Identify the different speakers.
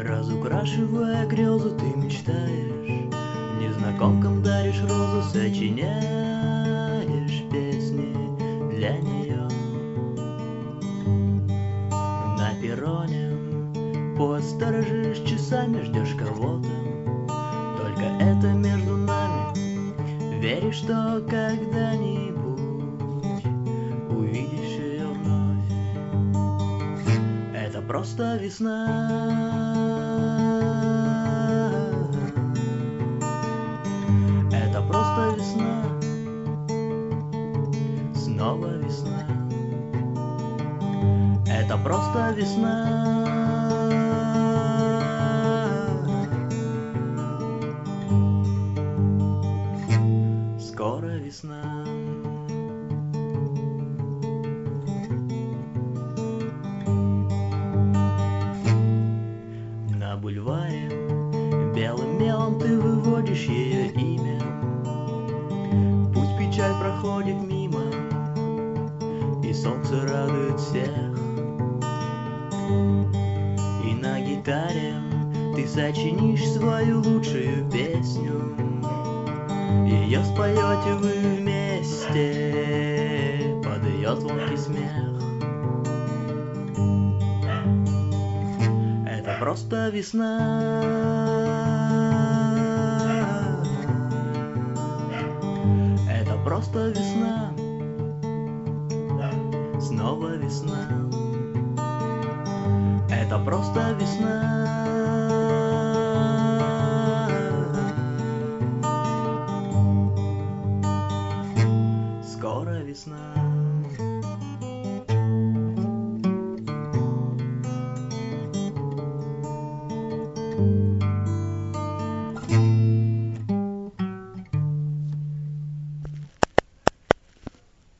Speaker 1: Разукрашивая грезы, ты мечтаешь, незнакомкам даришь розу, сочиняешь песни для нее. На перроне поезд сторожишь, часами ждешь кого-то. Только это между нами, веришь, что когда-нибудь увидишь ее вновь. Это просто весна. Это просто весна. Снова весна. Это просто весна. Скоро весна. На бульваре белым мелом ты выводишь ее имя. Пусть печаль проходит мимо, и солнце радует всех. И на гитаре ты сочинишь свою лучшую песню. Ее споете вы вместе под ее звонкий смех. Это просто весна. Это просто весна. Снова весна. Это просто весна.